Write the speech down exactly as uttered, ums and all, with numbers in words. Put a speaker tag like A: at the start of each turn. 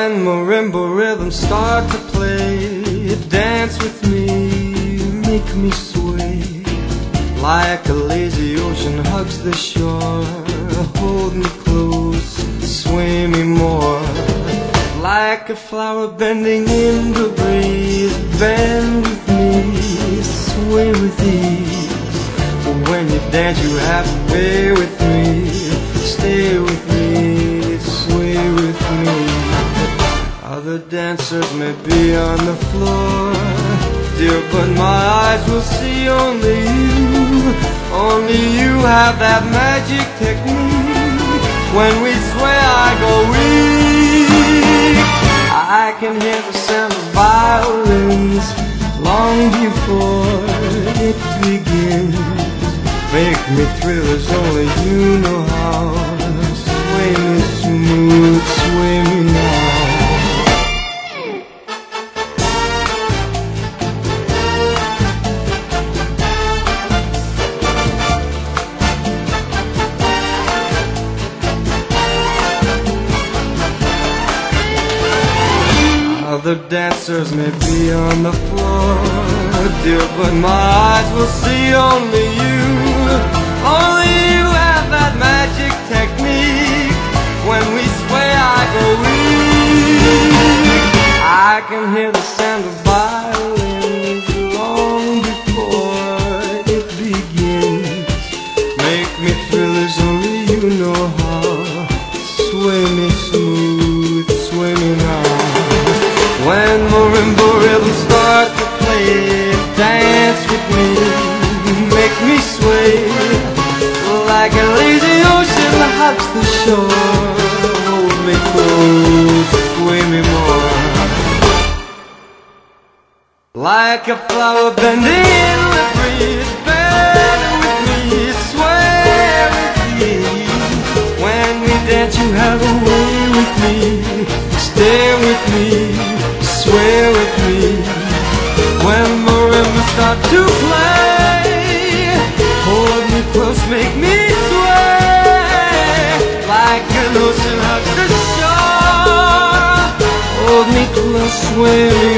A: When marimba rhythms start to play, dance with me, make me sway. Like a lazy ocean hugs the shore, hold me close, sway me more. Like a flower bending in the breeze, bend with me, sway with ease. When you dance you have to stay with me, stay with me, sway with me. Other dancers may be on the floor, dear, but my eyes will see only you. Only you have that magic technique. When we sway I go weak. I can hear the sound of violins long before it begins. Make me thrill as only you know how. Sway me smooth, sway me now. Other dancers may be on the floor, dear, but my eyes will see only you. Only you have that magic technique. When we sway I go weak. I can hear the sound of violins long before it begins. Make me thrill as only you know how. Sway me smooth, sway me now. When marimba rhythms start to play, dance with me, make me sway. Like a lazy ocean that hugs the shore, hold me close, sway me more. Like a flower bending in the breeze, bend with me, sway with me. When we dance you have a way with me, stay with me, sway with me. When marimbas start to play, hold me close, make me sway. Like an ocean hugs the shore, hold me close, sway me